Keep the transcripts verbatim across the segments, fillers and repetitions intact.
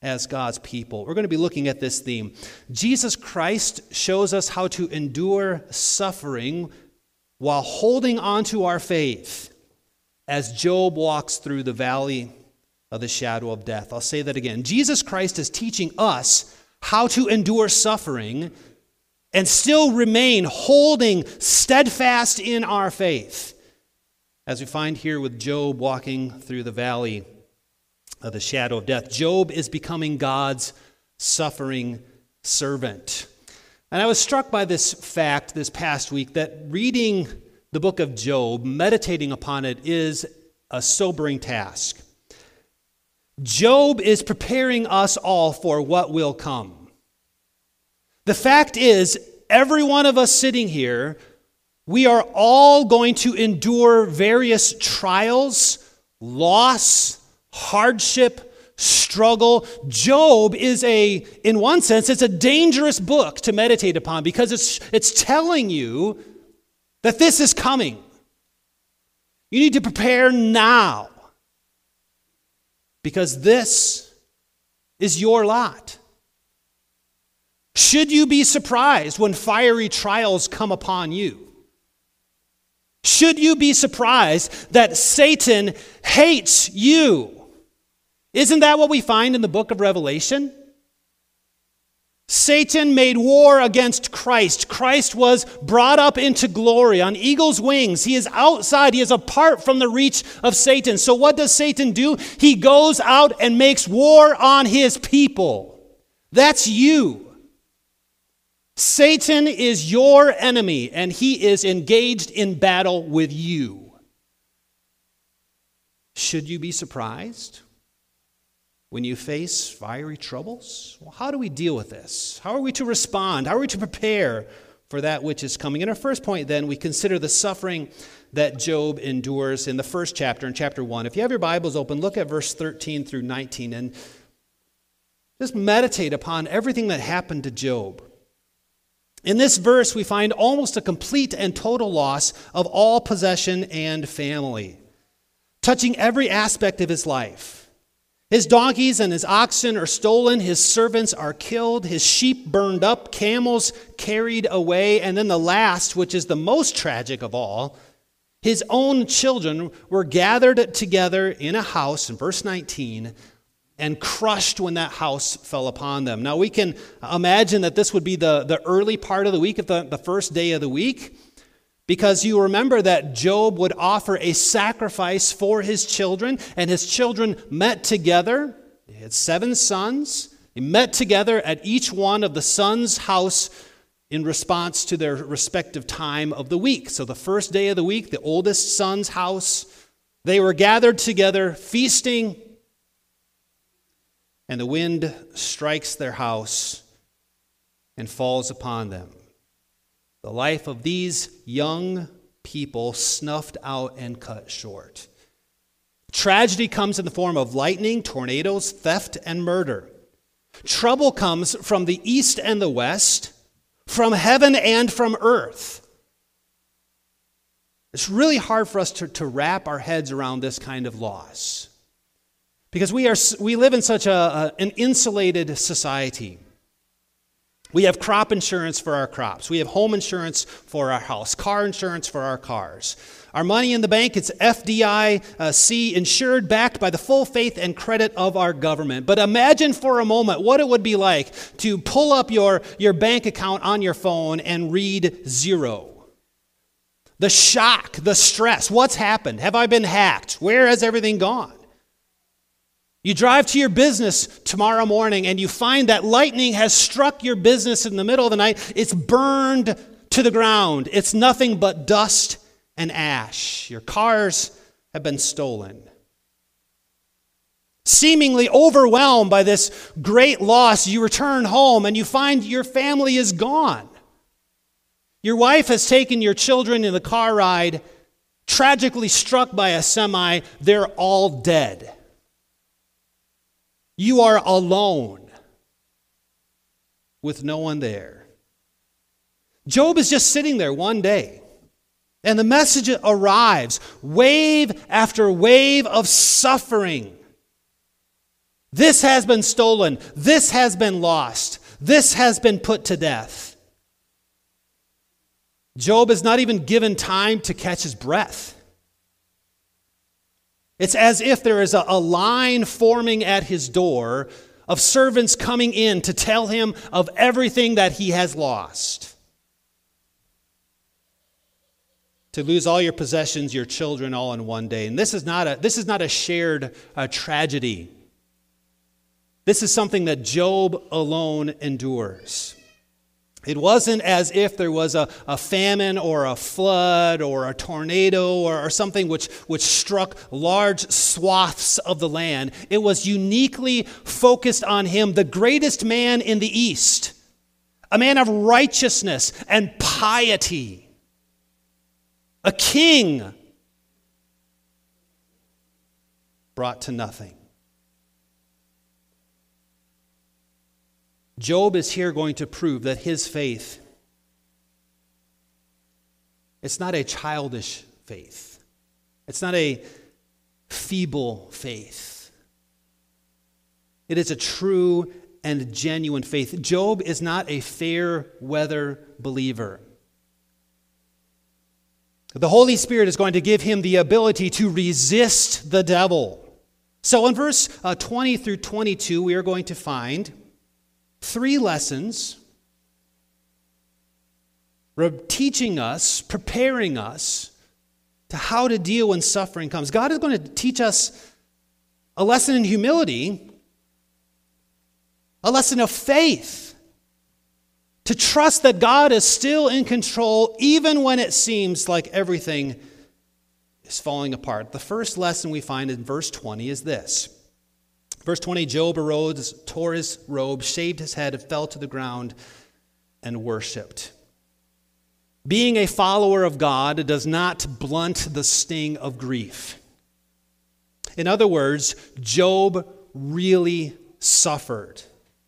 as God's people. We're going to be looking at this theme. Jesus Christ shows us how to endure suffering while holding on to our faith as Job walks through the valley of the shadow of death. I'll say that again. Jesus Christ is teaching us how to endure suffering and still remain holding steadfast in our faith, as we find here with Job walking through the valley of the shadow of death. Job is becoming God's suffering servant. And I was struck by this fact this past week that reading the book of Job, meditating upon it, is a sobering task. Job is preparing us all for what will come. The fact is, every one of us sitting here, we are all going to endure various trials, loss, hardship, struggle. Job is a, in one sense, it's a dangerous book to meditate upon because it's, it's telling you that this is coming. You need to prepare now because this is your lot. Should you be surprised when fiery trials come upon you? Should you be surprised that Satan hates you? Isn't that what we find in the book of Revelation? Satan made war against Christ. Christ was brought up into glory on eagle's wings. He is outside. He is apart from the reach of Satan. So what does Satan do? He goes out and makes war on his people. That's you. Satan is your enemy, and he is engaged in battle with you. Should you be surprised when you face fiery troubles? Well, how do we deal with this? How are we to respond? How are we to prepare for that which is coming? In our first point, then, we consider the suffering that Job endures in the first chapter, in chapter one. If you have your Bibles open, look at verse thirteen through nineteen, and just meditate upon everything that happened to Job. In this verse, we find almost a complete and total loss of all possession and family, touching every aspect of his life. His donkeys and his oxen are stolen, his servants are killed, his sheep burned up, camels carried away, and then the last, which is the most tragic of all, his own children were gathered together in a house, in verse nineteen, and crushed when that house fell upon them. Now we can imagine that this would be the, the early part of the week, the, the first day of the week, because you remember that Job would offer a sacrifice for his children, and his children met together. He had seven sons. They met together at each one of the sons' house in response to their respective time of the week. So the first day of the week, the oldest son's house, they were gathered together, feasting, and the wind strikes their house and falls upon them. The life of these young people snuffed out and cut short. Tragedy comes in the form of lightning, tornadoes, theft, and murder. Trouble comes from the east and the west, from heaven and from earth. It's really hard for us to, to wrap our heads around this kind of loss, because we are we live in such a, a an insulated society. We have crop insurance for our crops. We have home insurance for our house, car insurance for our cars. Our money in the bank, it's F D I C insured, backed by the full faith and credit of our government. But imagine for a moment what it would be like to pull up your, your bank account on your phone and read zero. The shock, the stress. What's happened? Have I been hacked? Where has everything gone? You drive to your business tomorrow morning and you find that lightning has struck your business in the middle of the night. It's burned to the ground. It's nothing but dust and ash. Your cars have been stolen. Seemingly overwhelmed by this great loss, you return home and you find your family is gone. Your wife has taken your children in the car ride, tragically struck by a semi. They're all dead. You are alone with no one there. Job is just sitting there one day, and the message arrives, wave after wave of suffering. This has been stolen. This has been lost. This has been put to death. Job is not even given time to catch his breath. It's as if there is a, a line forming at his door of servants coming in to tell him of everything that he has lost. To lose all your possessions, your children, all in one day. And this is not a, this is not a shared uh, tragedy. This is something that Job alone endures. It wasn't as if there was a, a famine or a flood or a tornado or, or something which, which struck large swaths of the land. It was uniquely focused on him, the greatest man in the East, a man of righteousness and piety, a king brought to nothing. Job is here going to prove that his faith, it's not a childish faith. It's not a feeble faith. It is a true and genuine faith. Job is not a fair weather believer. The Holy Spirit is going to give him the ability to resist the devil. So in verse uh, twenty through twenty-two, we are going to find three lessons teaching us, preparing us to how to deal when suffering comes. God is going to teach us a lesson in humility, a lesson of faith, to trust that God is still in control even when it seems like everything is falling apart. The first lesson we find in verse twenty is this. Verse twenty, Job arose, tore his robe, shaved his head, and fell to the ground and worshipped. Being a follower of God does not blunt the sting of grief. In other words, Job really suffered.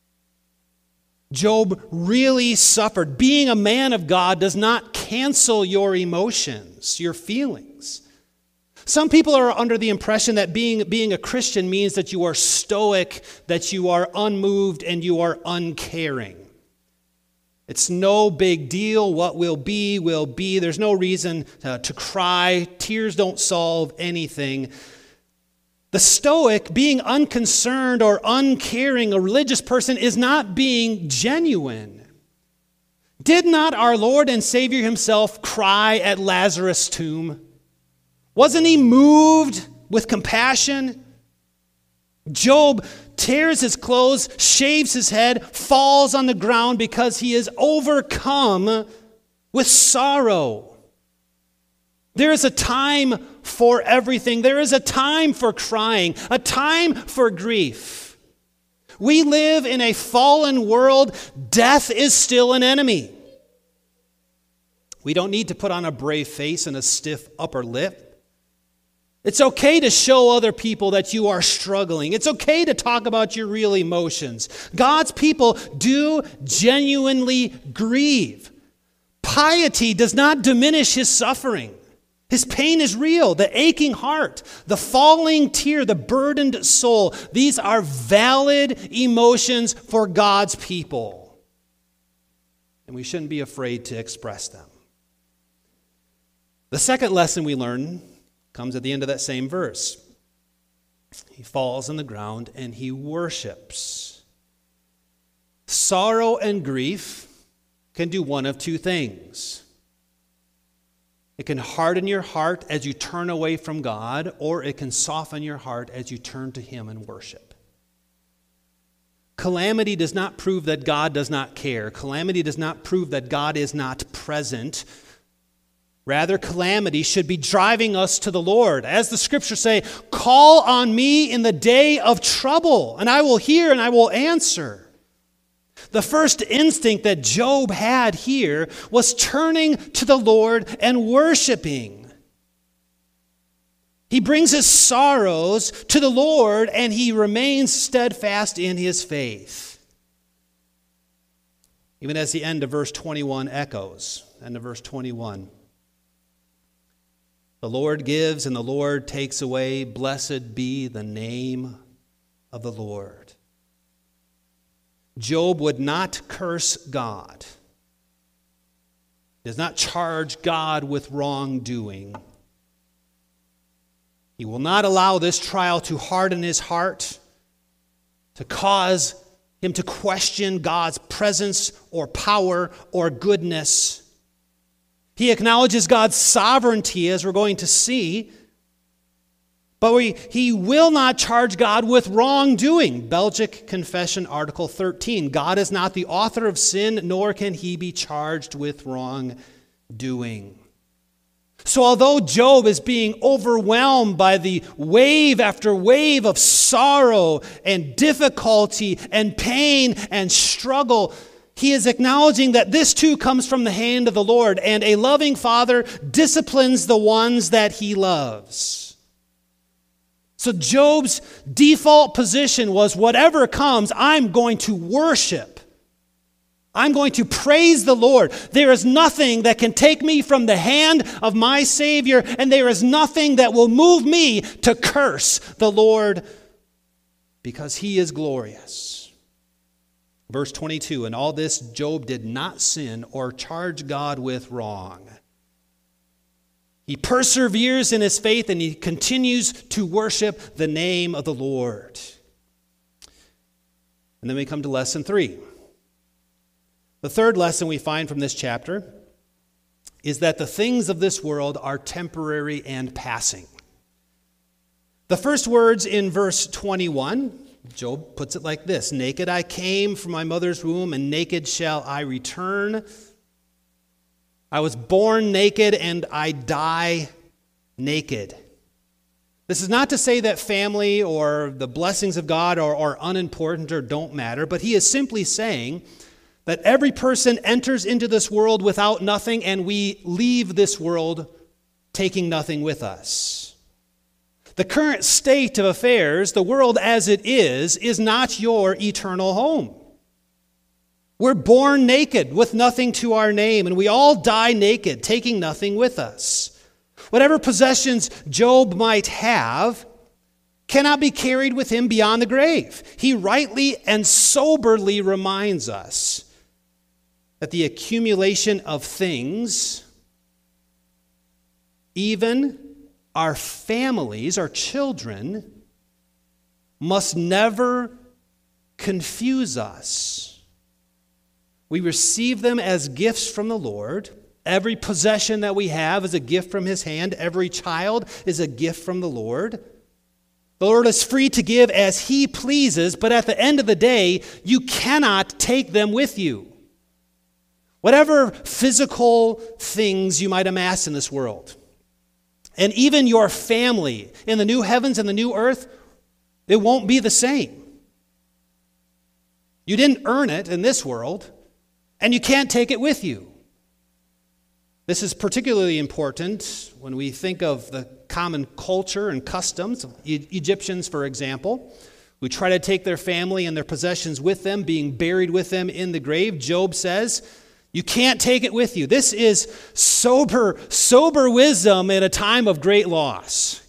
Job really suffered. Being a man of God does not cancel your emotions, your feelings. Some people are under the impression that being, being a Christian means that you are stoic, that you are unmoved, and you are uncaring. It's no big deal. What will be, will be. There's no reason uh, to cry. Tears don't solve anything. The stoic, being unconcerned or uncaring, a religious person, is not being genuine. Did not our Lord and Savior himself cry at Lazarus' tomb? Wasn't he moved with compassion? Job tears his clothes, shaves his head, falls on the ground because he is overcome with sorrow. There is a time for everything. There is a time for crying, a time for grief. We live in a fallen world. Death is still an enemy. We don't need to put on a brave face and a stiff upper lip. It's okay to show other people that you are struggling. It's okay to talk about your real emotions. God's people do genuinely grieve. Piety does not diminish his suffering. His pain is real. The aching heart, the falling tear, the burdened soul. These are valid emotions for God's people. And we shouldn't be afraid to express them. The second lesson we learn comes at the end of that same verse. He falls on the ground and he worships. Sorrow and grief can do one of two things. It can harden your heart as you turn away from God, or it can soften your heart as you turn to him and worship. Calamity does not prove that God does not care. Calamity does not prove that God is not present. Rather, calamity should be driving us to the Lord. As the scriptures say, call on me in the day of trouble, and I will hear and I will answer. The first instinct that Job had here was turning to the Lord and worshiping. He brings his sorrows to the Lord and he remains steadfast in his faith. Even as the end of verse twenty-one echoes, end of verse twenty-one. The Lord gives and the Lord takes away. Blessed be the name of the Lord. Job would not curse God. He does not charge God with wrongdoing. He will not allow this trial to harden his heart, to cause him to question God's presence or power or goodness. He acknowledges God's sovereignty, as we're going to see, but we, he will not charge God with wrongdoing. Belgic Confession, Article thirteen. God is not the author of sin, nor can he be charged with wrongdoing. So although Job is being overwhelmed by the wave after wave of sorrow and difficulty and pain and struggle, he is acknowledging that this too comes from the hand of the Lord, and a loving Father disciplines the ones that he loves. So Job's default position was, whatever comes, I'm going to worship. I'm going to praise the Lord. There is nothing that can take me from the hand of my Savior, and there is nothing that will move me to curse the Lord, because he is glorious. Verse twenty-two, in all this Job did not sin or charge God with wrong. He perseveres in his faith, and he continues to worship the name of the Lord. And then we come to lesson three. The third lesson we find from this chapter is that the things of this world are temporary and passing. The first words in verse twenty-one, Job puts it like this: naked I came from my mother's womb, and naked shall I return. I was born naked, and I die naked. This is not to say that family or the blessings of God are, are unimportant or don't matter, but he is simply saying that every person enters into this world without nothing, and we leave this world taking nothing with us. The current state of affairs, the world as it is, is not your eternal home. We're born naked with nothing to our name, and we all die naked, taking nothing with us. Whatever possessions Job might have cannot be carried with him beyond the grave. He rightly and soberly reminds us that the accumulation of things, even our families, our children, must never confuse us. We receive them as gifts from the Lord. Every possession that we have is a gift from his hand. Every child is a gift from the Lord. The Lord is free to give as he pleases, but at the end of the day, you cannot take them with you. Whatever physical things you might amass in this world, and even your family in the new heavens and the new earth, it won't be the same. You didn't earn it in this world, and you can't take it with you. This is particularly important when we think of the common culture and customs. E- Egyptians, for example, who try to take their family and their possessions with them, being buried with them in the grave. Job says, you can't take it with you. This is sober, sober wisdom in a time of great loss.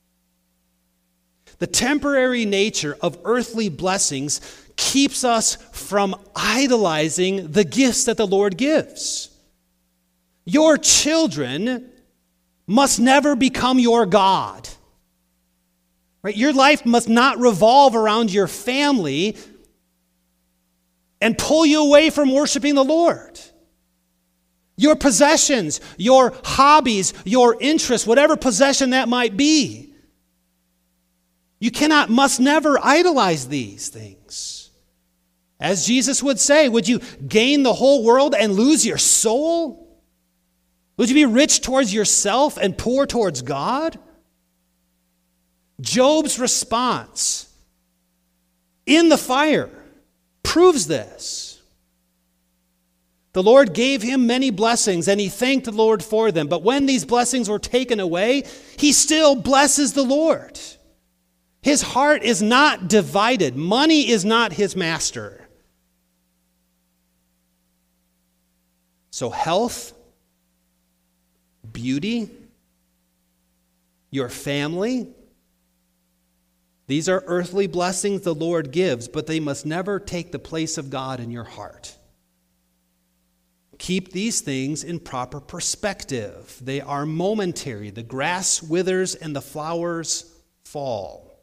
The temporary nature of earthly blessings keeps us from idolizing the gifts that the Lord gives. Your children must never become your God. Right? Your life must not revolve around your family and pull you away from worshiping the Lord. Your possessions, your hobbies, your interests, whatever possession that might be, you cannot, must never idolize these things. As Jesus would say, would you gain the whole world and lose your soul? Would you be rich towards yourself and poor towards God? Job's response in the fire proves this. The Lord gave him many blessings, and he thanked the Lord for them. But when these blessings were taken away, he still blesses the Lord. His heart is not divided. Money is not his master. So health, beauty, your family, These are earthly blessings the Lord gives, but they must never take the place of God in your heart. Keep these things in proper perspective. They are momentary. The grass withers and the flowers fall.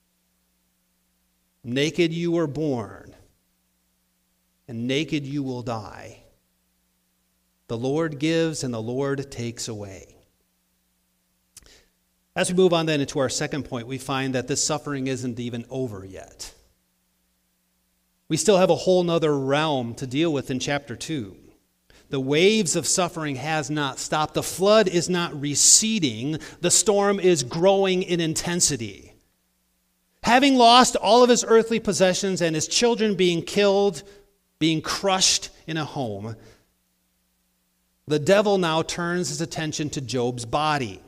Naked you were born, and naked you will die. The Lord gives and the Lord takes away. As we move on then into our second point, we find that this suffering isn't even over yet. We still have a whole nother realm to deal with in chapter two. The waves of suffering has not stopped. The flood is not receding. The storm is growing in intensity. Having lost all of his earthly possessions and his children being killed, being crushed in a home, the devil now turns his attention to Job's body.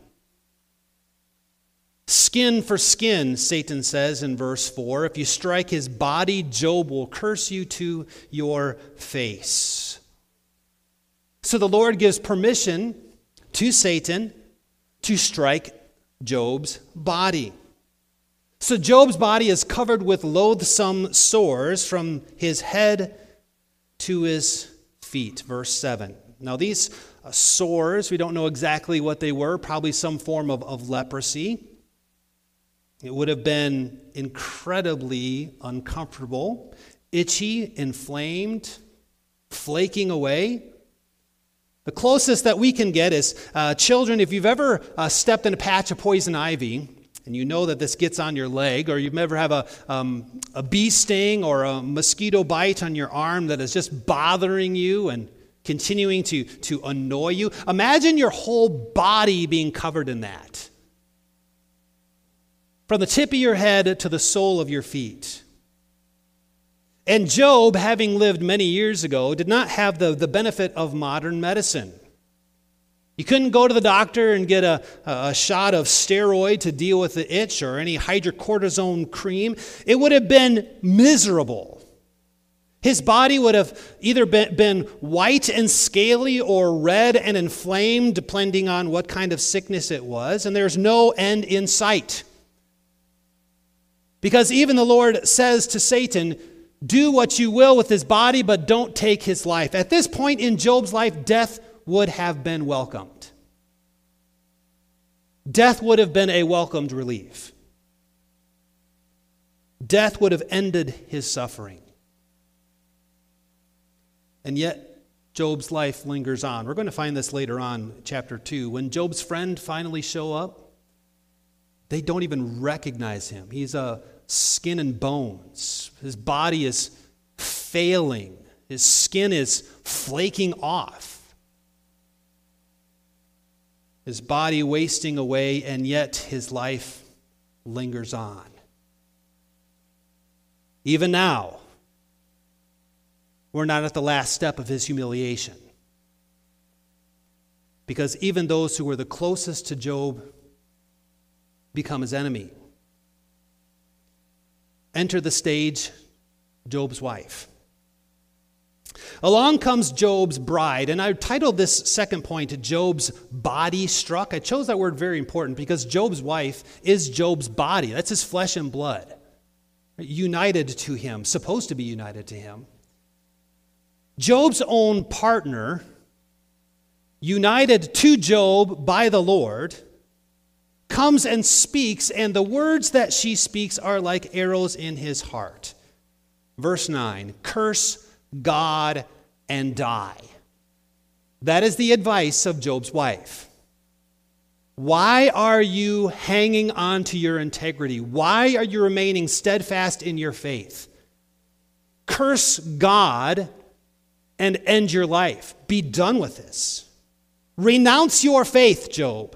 Skin for skin, Satan says in verse four. If you strike his body, Job will curse you to your face. So the Lord gives permission to Satan to strike Job's body. So Job's body is covered with loathsome sores from his head to his feet. Verse seven. Now these uh, sores, we don't know exactly what they were, probably some form of, of leprosy. It would have been incredibly uncomfortable, itchy, inflamed, flaking away. The closest that we can get is, uh, children, if you've ever uh, stepped in a patch of poison ivy, and you know that this gets on your leg, or you've ever have a, um, a bee sting or a mosquito bite on your arm that is just bothering you and continuing to, to annoy you, imagine your whole body being covered in that. From the tip of your head to the sole of your feet. And Job, having lived many years ago, did not have the, the benefit of modern medicine. You couldn't go to the doctor and get a, a shot of steroid to deal with the itch or any hydrocortisone cream. It would have been miserable. His body would have either been, been white and scaly or red and inflamed, depending on what kind of sickness it was, and there's no end in sight. Because even the Lord says to Satan, do what you will with his body, but don't take his life. At this point in Job's life, death would have been welcomed. Death would have been a welcomed relief. Death would have ended his suffering. And yet, Job's life lingers on. We're going to find this later on, chapter two. When Job's friend finally show up, they don't even recognize him. He's a skin and bones. His body is failing. His skin is flaking off. His body wasting away, and yet his life lingers on. Even now, we're not at the last step of his humiliation. Because even those who were the closest to Job become his enemy. Enter the stage, Job's wife. Along comes Job's bride, and I titled this second point, Job's body struck. I chose that word very important because Job's wife is Job's body. That's his flesh and blood. United to him, supposed to be united to him. Job's own partner, united to Job by the Lord, comes and speaks, and the words that she speaks are like arrows in his heart. Verse nine, curse God and die. That is the advice of Job's wife. Why are you hanging on to your integrity? Why are you remaining steadfast in your faith? Curse God and end your life. Be done with this. Renounce your faith, Job.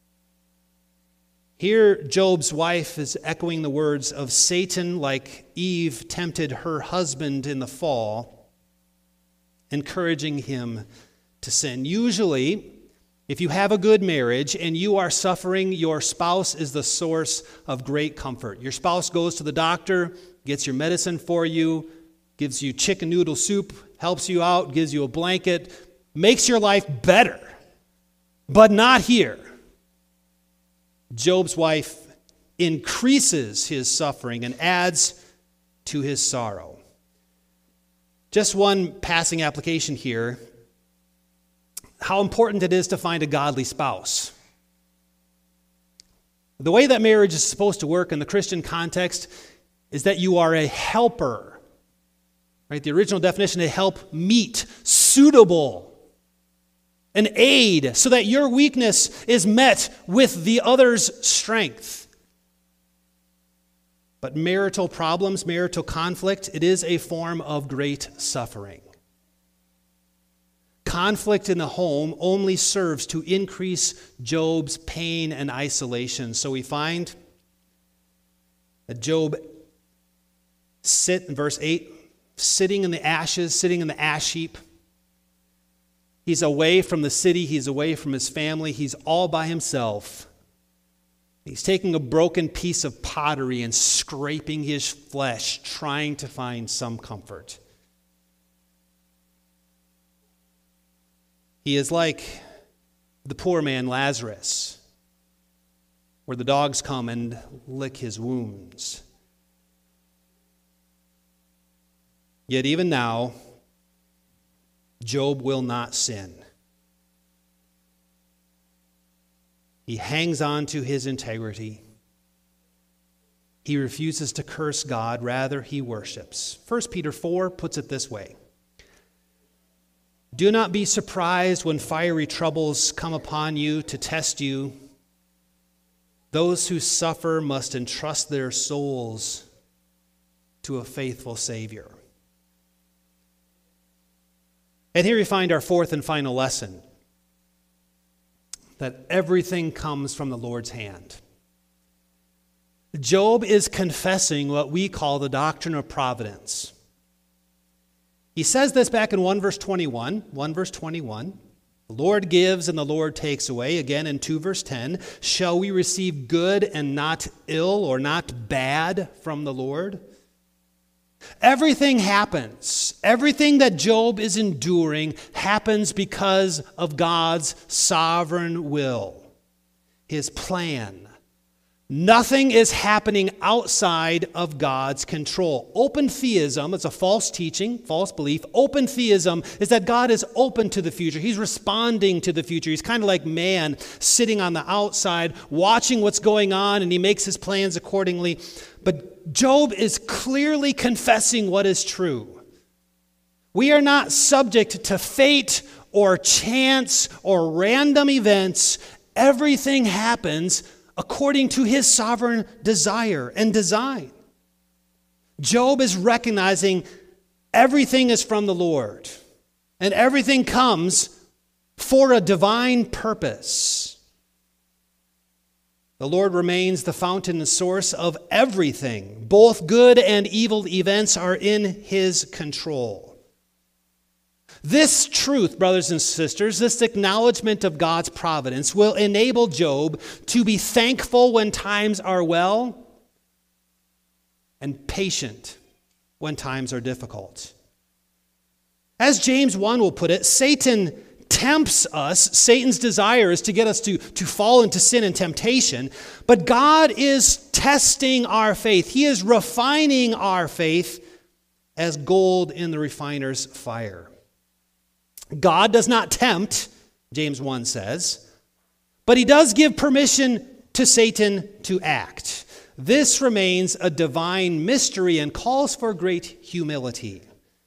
Here, Job's wife is echoing the words of Satan, like Eve tempted her husband in the fall, encouraging him to sin. Usually, if you have a good marriage and you are suffering, your spouse is the source of great comfort. Your spouse goes to the doctor, gets your medicine for you, gives you chicken noodle soup, helps you out, gives you a blanket, makes your life better. But not here. Job's wife increases his suffering and adds to his sorrow. Just one passing application here. How important it is to find a godly spouse. The way that marriage is supposed to work in the Christian context is that you are a helper. Right? The original definition, a help meet, suitable, an aid, so that your weakness is met with the other's strength. But marital problems, marital conflict, it is a form of great suffering. Conflict in the home only serves to increase Job's pain and isolation. So we find that Job sit in verse eight, sitting in the ashes, sitting in the ash heap. He's away from the city. He's away from his family. He's all by himself. He's taking a broken piece of pottery and scraping his flesh, trying to find some comfort. He is like the poor man Lazarus, where the dogs come and lick his wounds. Yet even now, Job will not sin. He hangs on to his integrity. He refuses to curse God, rather he worships. First Peter four puts it this way. Do not be surprised when fiery troubles come upon you to test you. Those who suffer must entrust their souls to a faithful Savior. And here we find our fourth and final lesson, that everything comes from the Lord's hand. Job is confessing what we call the doctrine of providence. He says this back in one verse twenty-one, one verse twenty-one. The Lord gives and the Lord takes away. Again in two verse ten, shall we receive good and not ill or not bad from the Lord? Everything happens. Everything that Job is enduring happens because of God's sovereign will, his plan. Nothing is happening outside of God's control. Open theism is a false teaching, false belief. Open theism is that God is open to the future. He's responding to the future. He's kind of like man sitting on the outside, watching what's going on, and he makes his plans accordingly. But Job is clearly confessing what is true. We are not subject to fate or chance or random events. Everything happens according to his sovereign desire and design. Job is recognizing everything is from the Lord, and everything comes for a divine purpose. The Lord remains the fountain and source of everything. Both good and evil events are in his control. This truth, brothers and sisters, this acknowledgement of God's providence will enable Job to be thankful when times are well and patient when times are difficult. As James one will put it, Satan tempts us. Satan's desire is to get us to, to fall into sin and temptation, but God is testing our faith. He is refining our faith as gold in the refiner's fire. God does not tempt, James one says, but he does give permission to Satan to act. This remains a divine mystery and calls for great humility.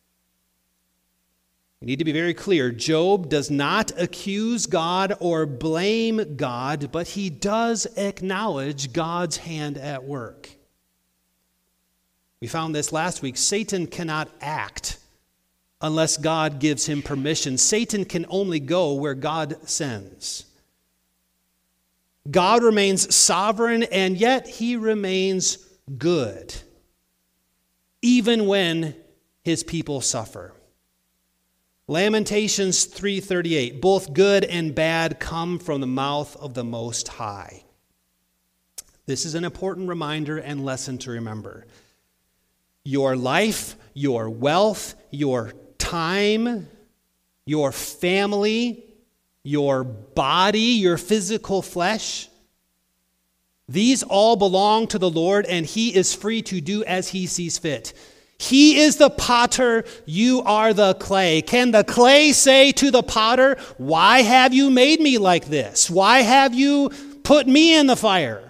We need to be very clear. Job does not accuse God or blame God, but he does acknowledge God's hand at work. We found this last week. Satan cannot act unless God gives him permission. Satan can only go where God sends. God remains sovereign, and yet he remains good, even when his people suffer. Lamentations three thirty-eight, both good and bad come from the mouth of the Most High. This is an important reminder and lesson to remember. Your life, your wealth, your time, your family, your body, your physical flesh, These all belong to the Lord, and he is free to do as he sees fit. He is the potter, you are the clay. Can the clay say to the potter, why have you made me like this? Why have you put me in the fire?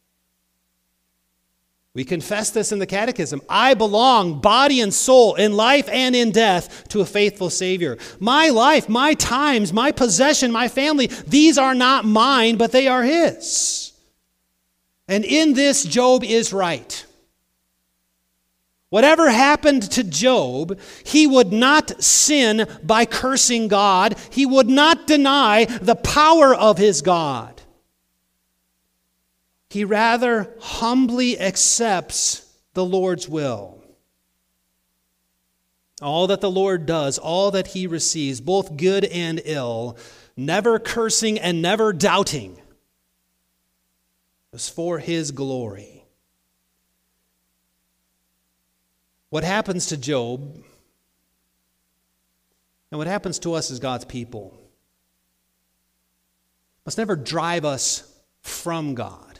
We confess this in the Catechism. I belong, body and soul, in life and in death, to a faithful Savior. My life, my times, my possession, my family, these are not mine, but they are his. And in this, Job is right. Whatever happened to Job, he would not sin by cursing God. He would not deny the power of his God. He rather humbly accepts the Lord's will. All that the Lord does, all that he receives, both good and ill, never cursing and never doubting, is for his glory. What happens to Job and what happens to us as God's people must never drive us from God,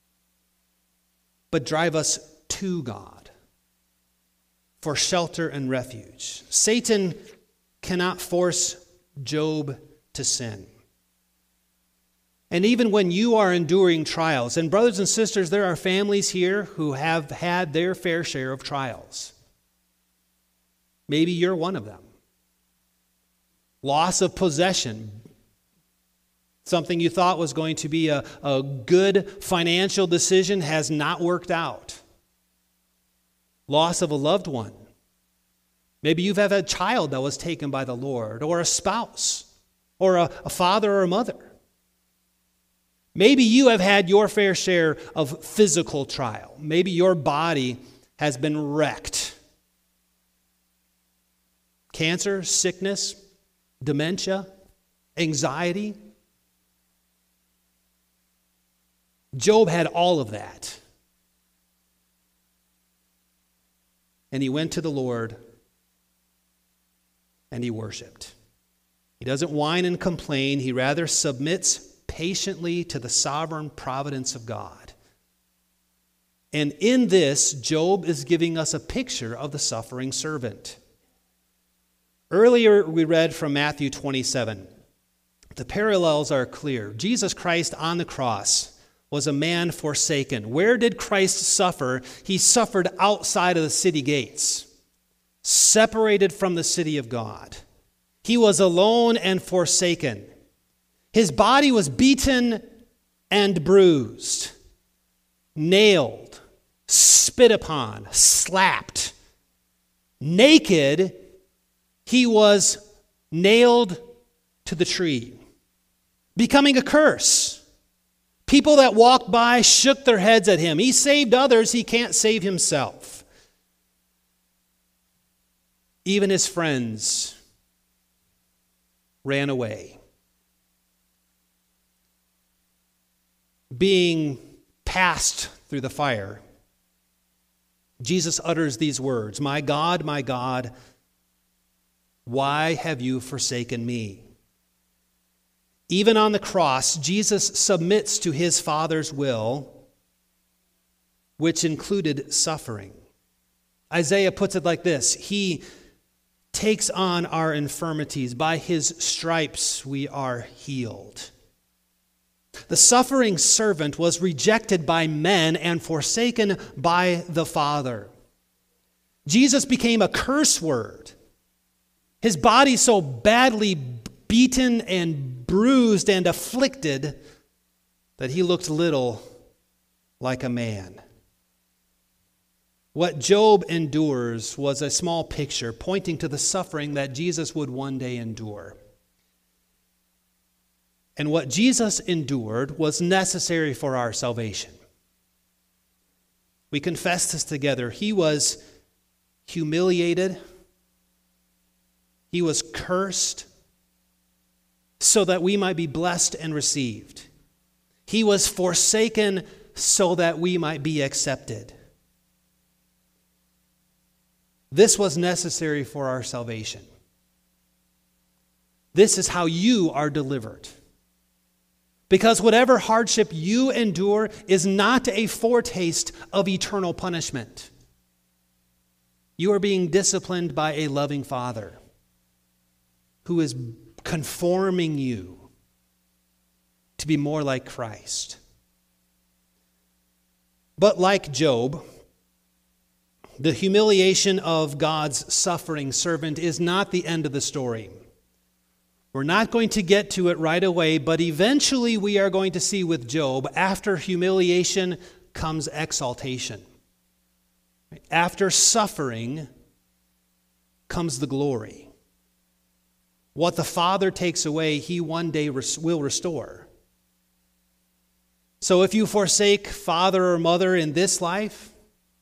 but drive us to God for shelter and refuge. Satan cannot force Job to sin. And even when you are enduring trials, and brothers and sisters, there are families here who have had their fair share of trials. Maybe you're one of them. Loss of possession, something you thought was going to be a, a good financial decision, has not worked out. Loss of a loved one. Maybe you've had a child that was taken by the Lord, or a spouse, or a, a father or a mother. Maybe you have had your fair share of physical trial. Maybe your body has been wrecked. Cancer, sickness, dementia, anxiety. Job had all of that. And he went to the Lord and he worshiped. He doesn't whine and complain. He rather submits patiently to the sovereign providence of God. And in this, Job is giving us a picture of the suffering servant. Earlier, we read from Matthew twenty-seven. The parallels are clear. Jesus Christ on the cross was a man forsaken. Where did Christ suffer? He suffered outside of the city gates, separated from the city of God. He was alone and forsaken. His body was beaten and bruised, nailed, spit upon, slapped. Naked, he was nailed to the tree, becoming a curse. People that walked by shook their heads at him. He saved others, he can't save himself. Even his friends ran away. Being passed through the fire, Jesus utters these words, "My God, my God, why have you forsaken me?" Even on the cross, Jesus submits to his Father's will, which included suffering. Isaiah puts it like this: He takes on our infirmities. By his stripes we are healed. The suffering servant was rejected by men and forsaken by the Father. Jesus became a curse word. His body so badly beaten and bruised and afflicted that he looked little like a man. What Job endures was a small picture pointing to the suffering that Jesus would one day endure. And what Jesus endured was necessary for our salvation. We confess this together. He was humiliated. He was cursed so that we might be blessed and received. He was forsaken so that we might be accepted. This was necessary for our salvation. This is how you are delivered. Because whatever hardship you endure is not a foretaste of eternal punishment. You are being disciplined by a loving Father who is conforming you to be more like Christ. But like Job, the humiliation of God's suffering servant is not the end of the story. We're not going to get to it right away, but eventually we are going to see with Job, after humiliation comes exaltation. After suffering comes the glory. What the Father takes away, He one day will restore. So if you forsake father or mother in this life,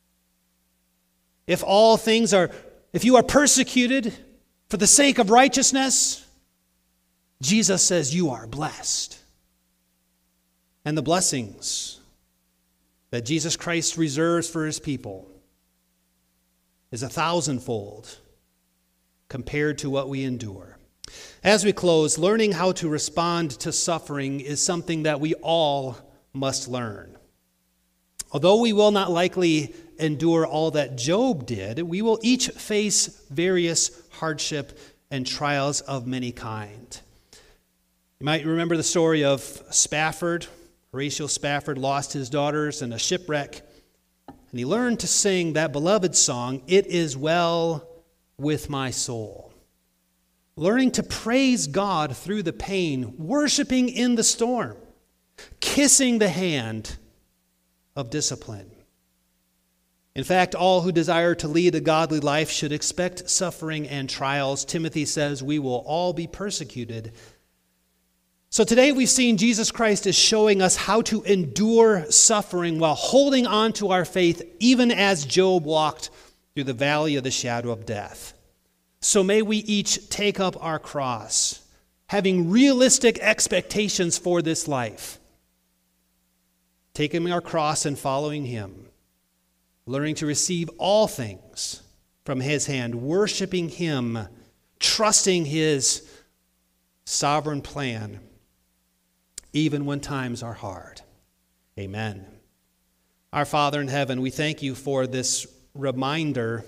if all things are, if you are persecuted for the sake of righteousness, Jesus says you are blessed. And the blessings that Jesus Christ reserves for His people is a thousandfold compared to what we endure. As we close, learning how to respond to suffering is something that we all must learn. Although we will not likely endure all that Job did, we will each face various hardship and trials of many kind. You might remember the story of Spafford. Horatio Spafford lost his daughters in a shipwreck, and he learned to sing that beloved song, "It Is Well With My Soul." Learning to praise God through the pain, worshiping in the storm, kissing the hand of discipline. In fact, all who desire to lead a godly life should expect suffering and trials. Timothy says we will all be persecuted. So today we've seen Jesus Christ is showing us how to endure suffering while holding on to our faith, even as Job walked through the valley of the shadow of death. So may we each take up our cross, having realistic expectations for this life, taking our cross and following Him, learning to receive all things from His hand, worshiping Him, trusting His sovereign plan, even when times are hard. Amen. Our Father in heaven, we thank You for this reminder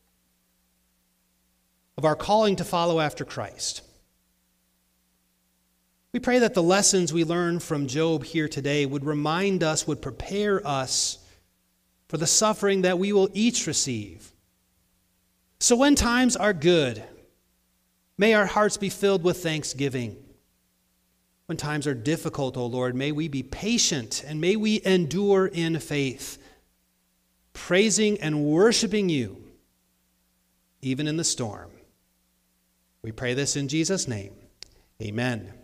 of our calling to follow after Christ. We pray that the lessons we learn from Job here today would remind us, would prepare us for the suffering that we will each receive. So when times are good, may our hearts be filled with thanksgiving. When times are difficult, O Lord, may we be patient and may we endure in faith, praising and worshiping You, even in the storm. We pray this in Jesus' name. Amen.